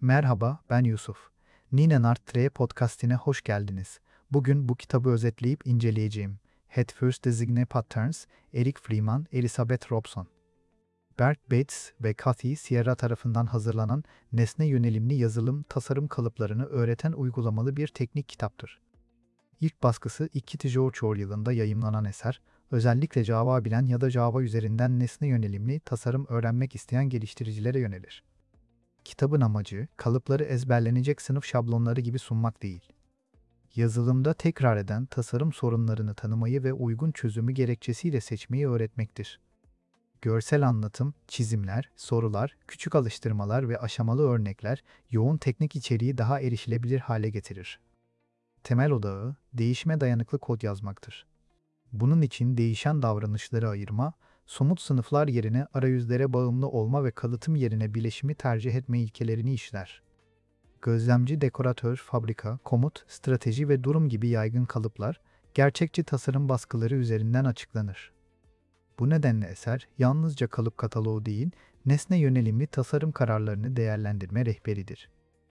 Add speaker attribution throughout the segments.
Speaker 1: Merhaba, ben Yusuf. Nine Nartre podcastine hoş geldiniz. Bugün bu kitabı özetleyip inceleyeceğim. Head First Design Patterns, Eric Freeman, Elizabeth Robson. Bert Bates ve Cathy Sierra tarafından hazırlanan nesne yönelimli yazılım tasarım kalıplarını öğreten uygulamalı bir teknik kitaptır. İlk baskısı 2014 yılında yayımlanan eser, özellikle Java bilen ya da Java üzerinden nesne yönelimli tasarım öğrenmek isteyen geliştiricilere yönelir. Kitabın amacı, kalıpları ezberlenecek sınıf şablonları gibi sunmak değil. Yazılımda tekrar eden tasarım sorunlarını tanımayı ve uygun çözümü gerekçesiyle seçmeyi öğretmektir. Görsel anlatım, çizimler, sorular, küçük alıştırmalar ve aşamalı örnekler yoğun teknik içeriği daha erişilebilir hale getirir. Temel odağı, değişime dayanıklı kod yazmaktır. Bunun için değişen davranışları ayırma, somut sınıflar yerine arayüzlere bağımlı olma ve kalıtım yerine bileşimi tercih etme ilkelerini işler. Gözlemci, dekoratör, fabrika, komut, strateji ve durum gibi yaygın kalıplar, gerçekçi tasarım baskıları üzerinden açıklanır. Bu nedenle eser, yalnızca kalıp kataloğu değil, nesne yönelimli tasarım kararlarını değerlendirme rehberidir.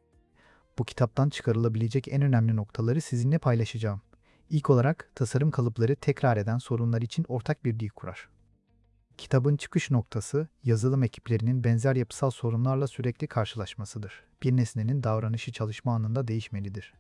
Speaker 1: Bu kitaptan çıkarılabilecek en önemli noktaları sizinle paylaşacağım. İlk olarak, tasarım kalıpları tekrar eden sorunlar için ortak bir dil kurar. Kitabın çıkış noktası, yazılım ekiplerinin benzer yapısal sorunlarla sürekli karşılaşmasıdır. Bir nesnenin davranışı çalışma anında değişmelidir.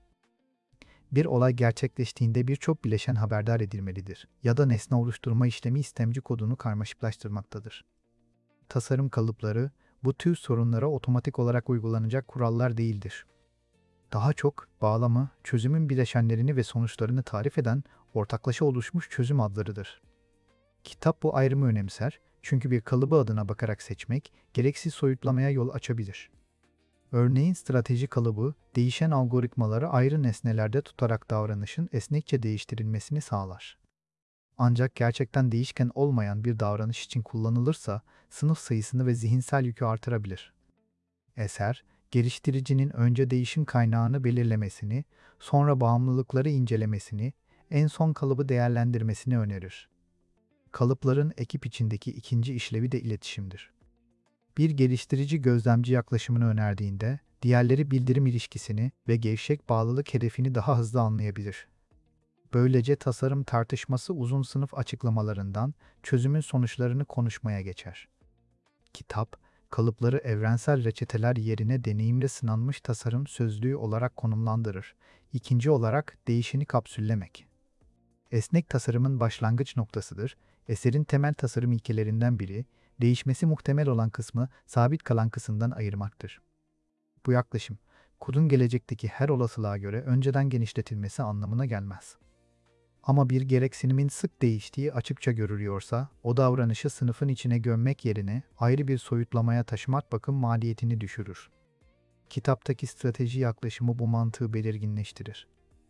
Speaker 1: Bir olay gerçekleştiğinde birçok bileşen haberdar edilmelidir. Ya da nesne oluşturma işlemi istemci kodunu karmaşıklaştırmaktadır. Tasarım kalıpları, bu tür sorunlara otomatik olarak uygulanacak kurallar değildir. Daha çok, bağlamı, çözümün bileşenlerini ve sonuçlarını tarif eden ortaklaşa oluşmuş çözüm adlarıdır. Kitap bu ayrımı önemser, çünkü bir kalıbı adına bakarak seçmek, gereksiz soyutlamaya yol açabilir. Örneğin strateji kalıbı, değişen algoritmaları ayrı nesnelerde tutarak davranışın esnekçe değiştirilmesini sağlar. Ancak gerçekten değişken olmayan bir davranış için kullanılırsa, sınıf sayısını ve zihinsel yükü artırabilir. Eser, geliştiricinin önce değişim kaynağını belirlemesini, sonra bağımlılıkları incelemesini, en son kalıbı değerlendirmesini önerir. Kalıpların ekip içindeki ikinci işlevi de iletişimdir. Bir geliştirici gözlemci yaklaşımını önerdiğinde, diğerleri bildirim ilişkisini ve gevşek bağlılık hedefini daha hızlı anlayabilir. Böylece tasarım tartışması uzun sınıf açıklamalarından çözümün sonuçlarını konuşmaya geçer. Kitap, kalıpları evrensel reçeteler yerine deneyimle sınanmış tasarım sözlüğü olarak konumlandırır. İkinci olarak değişeni kapsüllemek. Esnek tasarımın başlangıç noktasıdır. Eserin temel tasarım ilkelerinden biri, değişmesi muhtemel olan kısmı sabit kalan kısımdan ayırmaktır. Bu yaklaşım, kodun gelecekteki her olasılığa göre önceden genişletilmesi anlamına gelmez. Ama bir gereksinimin sık değiştiği açıkça görülüyorsa, o davranışı sınıfın içine gömmek yerine ayrı bir soyutlamaya taşımak bakım maliyetini düşürür. Kitaptaki strateji yaklaşımı bu mantığı belirginleştirir.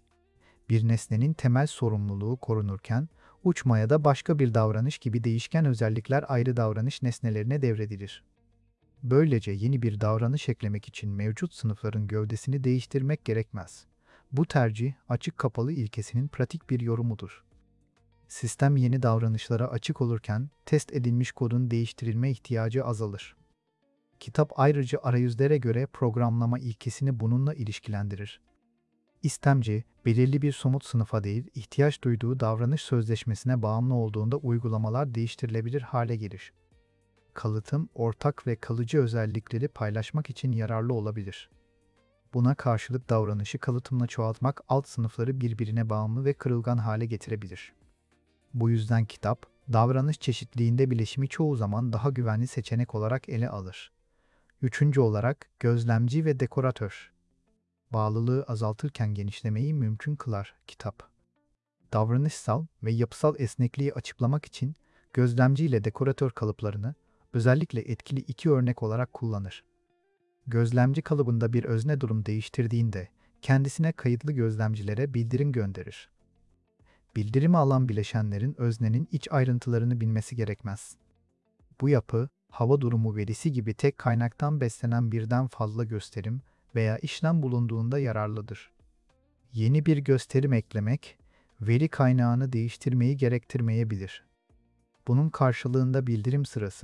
Speaker 1: Bir nesnenin temel sorumluluğu korunurken, uçmaya da başka bir davranış gibi değişken özellikler ayrı davranış nesnelerine devredilir. Böylece yeni bir davranış eklemek için mevcut sınıfların gövdesini değiştirmek gerekmez. Bu tercih, açık-kapalı ilkesinin pratik bir yorumudur. Sistem yeni davranışlara açık olurken, test edilmiş kodun değiştirilme ihtiyacı azalır. Kitap ayrıca arayüzlere göre programlama ilkesini bununla ilişkilendirir. İstemci, belirli bir somut sınıfa değil, ihtiyaç duyduğu davranış sözleşmesine bağımlı olduğunda uygulamalar değiştirilebilir hale gelir. Kalıtım, ortak ve kalıcı özellikleri paylaşmak için yararlı olabilir. Buna karşılık davranışı kalıtımla çoğaltmak alt sınıfları birbirine bağımlı ve kırılgan hale getirebilir. Bu yüzden kitap, davranış çeşitliliğinde bileşimi çoğu zaman daha güvenli seçenek olarak ele alır. Üçüncü olarak, gözlemci ve dekoratör. Bağlılığı azaltırken genişlemeyi mümkün kılar kitap. Davranışsal ve yapısal esnekliği açıklamak için gözlemci ile dekoratör kalıplarını özellikle etkili iki örnek olarak kullanır. Gözlemci kalıbında bir özne durum değiştirdiğinde kendisine kayıtlı gözlemcilere bildirim gönderir. Bildirimi alan bileşenlerin öznenin iç ayrıntılarını bilmesi gerekmez. Bu yapı, hava durumu verisi gibi tek kaynaktan beslenen birden fazla gösterim veya işlem bulunduğunda yararlıdır. Yeni bir gösterim eklemek, veri kaynağını değiştirmeyi gerektirmeyebilir. Bunun karşılığında bildirim sırası,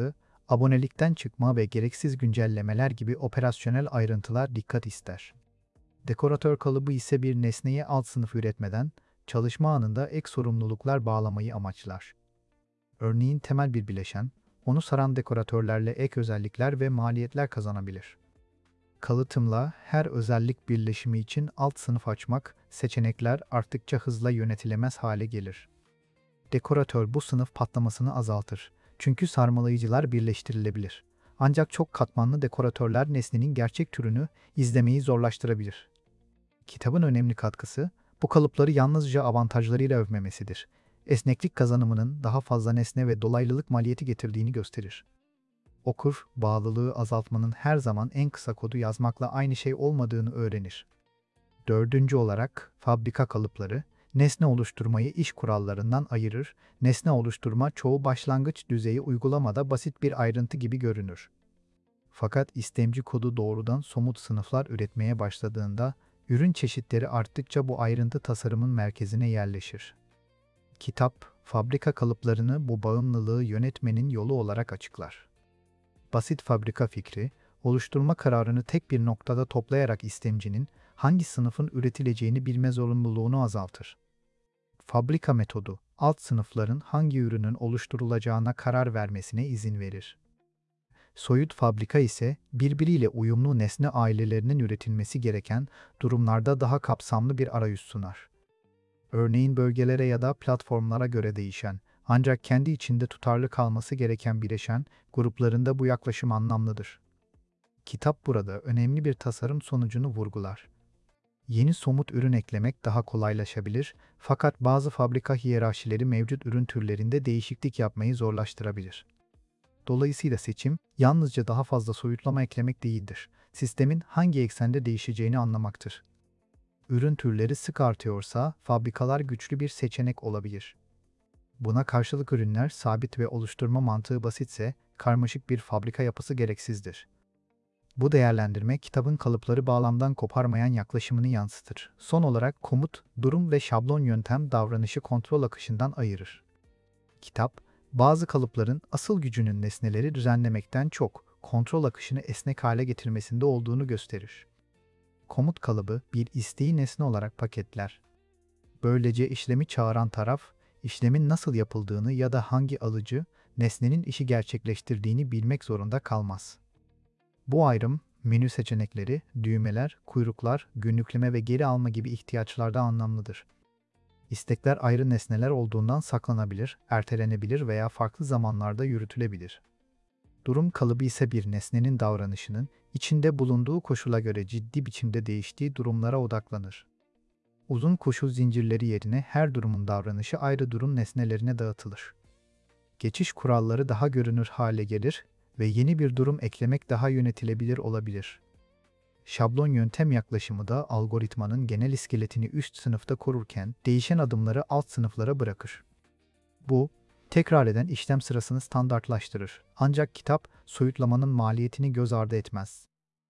Speaker 1: Abonelikten çıkma ve gereksiz güncellemeler gibi operasyonel ayrıntılar dikkat ister. Dekoratör kalıbı ise bir nesneye alt sınıf üretmeden, çalışma anında ek sorumluluklar bağlamayı amaçlar. Örneğin temel bir bileşen, onu saran dekoratörlerle ek özellikler ve maliyetler kazanabilir. Kalıtımla her özellik birleşimi için alt sınıf açmak, seçenekler arttıkça hızla yönetilemez hale gelir. Dekoratör bu sınıf patlamasını azaltır. Çünkü sarmalayıcılar birleştirilebilir. Ancak çok katmanlı dekoratörler nesnenin gerçek türünü izlemeyi zorlaştırabilir. Kitabın önemli katkısı, bu kalıpları yalnızca avantajlarıyla övmemesidir. Esneklik kazanımının daha fazla nesne ve dolaylılık maliyeti getirdiğini gösterir. Okur, bağlılığı azaltmanın her zaman en kısa kodu yazmakla aynı şey olmadığını öğrenir. Dördüncü olarak, fabrika kalıpları, nesne oluşturmayı iş kurallarından ayırır. Nesne oluşturma çoğu başlangıç düzeyi uygulamada basit bir ayrıntı gibi görünür. Fakat istemci kodu doğrudan somut sınıflar üretmeye başladığında, ürün çeşitleri arttıkça bu ayrıntı tasarımın merkezine yerleşir. Kitap, fabrika kalıplarını bu bağımlılığı yönetmenin yolu olarak açıklar. Basit fabrika fikri, oluşturma kararını tek bir noktada toplayarak istemcinin hangi sınıfın üretileceğini bilme zorunluluğunu azaltır. Fabrika metodu, alt sınıfların hangi ürünün oluşturulacağına karar vermesine izin verir. Soyut fabrika ise birbiriyle uyumlu nesne ailelerinin üretilmesi gereken durumlarda daha kapsamlı bir arayüz sunar. Örneğin bölgelere ya da platformlara göre değişen, ancak kendi içinde tutarlı kalması gereken bileşen gruplarında bu yaklaşım anlamlıdır. Kitap burada önemli bir tasarım sonucunu vurgular. Yeni somut ürün eklemek daha kolaylaşabilir, fakat bazı fabrika hiyerarşileri mevcut ürün türlerinde değişiklik yapmayı zorlaştırabilir. Dolayısıyla seçim, yalnızca daha fazla soyutlama eklemek değildir. Sistemin hangi eksende değişeceğini anlamaktır. Ürün türleri sık artıyorsa, fabrikalar güçlü bir seçenek olabilir. Buna karşılık ürünler sabit ve oluşturma mantığı basitse, karmaşık bir fabrika yapısı gereksizdir. Bu değerlendirme kitabın kalıpları bağlamdan koparmayan yaklaşımını yansıtır. Son olarak komut, durum ve şablon yöntem davranışı kontrol akışından ayırır. Kitap, bazı kalıpların asıl gücünün nesneleri düzenlemekten çok, kontrol akışını esnek hale getirmesinde olduğunu gösterir. Komut kalıbı bir isteği nesne olarak paketler. Böylece işlemi çağıran taraf, işlemin nasıl yapıldığını ya da hangi alıcı, nesnenin işi gerçekleştirdiğini bilmek zorunda kalmaz. Bu ayrım, menü seçenekleri, düğmeler, kuyruklar, günlükleme ve geri alma gibi ihtiyaçlarda anlamlıdır. İstekler ayrı nesneler olduğundan saklanabilir, ertelenebilir veya farklı zamanlarda yürütülebilir. Durum kalıbı ise bir nesnenin davranışının, içinde bulunduğu koşula göre ciddi biçimde değiştiği durumlara odaklanır. Uzun koşul zincirleri yerine her durumun davranışı ayrı durum nesnelerine dağıtılır. Geçiş kuralları daha görünür hale gelir ve yeni bir durum eklemek daha yönetilebilir olabilir. Şablon yöntem yaklaşımı da algoritmanın genel iskeletini üst sınıfta korurken değişen adımları alt sınıflara bırakır. Bu, tekrar eden işlem sırasını standartlaştırır. Ancak kitap, soyutlamanın maliyetini göz ardı etmez.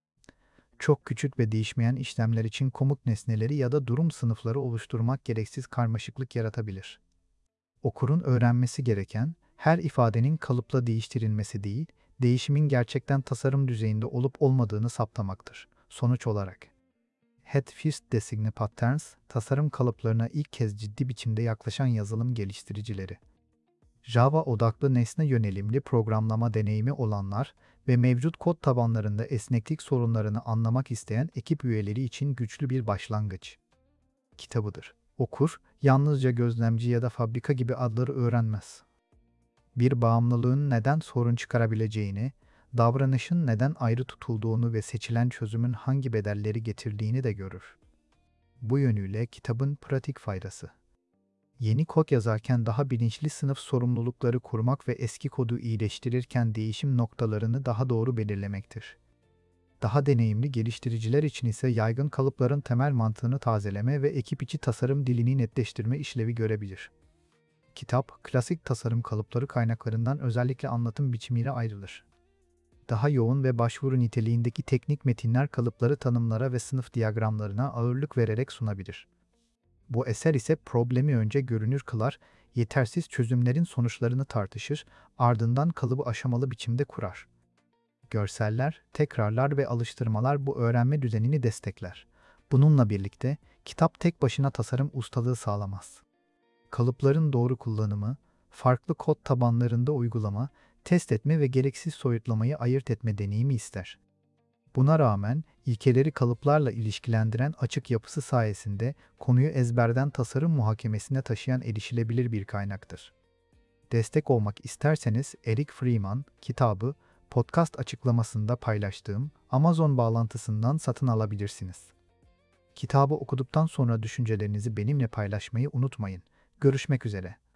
Speaker 1: Çok küçük ve değişmeyen işlemler için komut nesneleri ya da durum sınıfları oluşturmak gereksiz karmaşıklık yaratabilir. Okurun öğrenmesi gereken, her ifadenin kalıpla değiştirilmesi değil, değişimin gerçekten tasarım düzeyinde olup olmadığını saptamaktır. Sonuç olarak, Head First Designate Patterns, tasarım kalıplarına ilk kez ciddi biçimde yaklaşan yazılım geliştiricileri. Java odaklı nesne yönelimli programlama deneyimi olanlar ve mevcut kod tabanlarında esneklik sorunlarını anlamak isteyen ekip üyeleri için güçlü bir başlangıç kitabıdır. Okur, yalnızca gözlemci ya da fabrika gibi adları öğrenmez. Bir bağımlılığın neden sorun çıkarabileceğini, davranışın neden ayrı tutulduğunu ve seçilen çözümün hangi bedelleri getirdiğini de görür. Bu yönüyle kitabın pratik faydası. Yeni kod yazarken daha bilinçli sınıf sorumlulukları kurmak ve eski kodu iyileştirirken değişim noktalarını daha doğru belirlemektir. Daha deneyimli geliştiriciler için ise yaygın kalıpların temel mantığını tazeleme ve ekip içi tasarım dilini netleştirme işlevi görebilir. Kitap, klasik tasarım kalıpları kaynaklarından özellikle anlatım biçimiyle ayrılır. Daha yoğun ve başvuru niteliğindeki teknik metinler kalıpları tanımlara ve sınıf diyagramlarına ağırlık vererek sunabilir. Bu eser ise problemi önce görünür kılar, yetersiz çözümlerin sonuçlarını tartışır, ardından kalıbı aşamalı biçimde kurar. Görseller, tekrarlar ve alıştırmalar bu öğrenme düzenini destekler. Bununla birlikte kitap tek başına tasarım ustalığı sağlamaz. Kalıpların doğru kullanımı, farklı kod tabanlarında uygulama, test etme ve gereksiz soyutlamayı ayırt etme deneyimi ister. Buna rağmen ilkeleri kalıplarla ilişkilendiren açık yapısı sayesinde konuyu ezberden tasarım muhakemesine taşıyan erişilebilir bir kaynaktır. Destek olmak isterseniz Eric Freeman kitabı podcast açıklamasında paylaştığım Amazon bağlantısından satın alabilirsiniz. Kitabı okuduktan sonra düşüncelerinizi benimle paylaşmayı unutmayın. Görüşmek üzere.